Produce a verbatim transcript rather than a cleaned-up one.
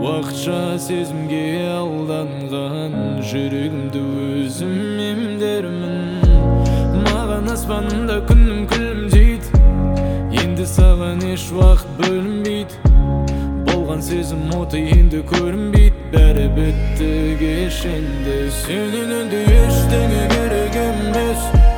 Uakça sezimge aldangan Жүрегімді өзім емдермін. Маған аспанында күнім күлімдейді, енді саған еш уақыт бөлінбейді. Болған сезім оты енді көрінбейді, бәрі бітті кешенде. Сенен енді ештеңе керек емес.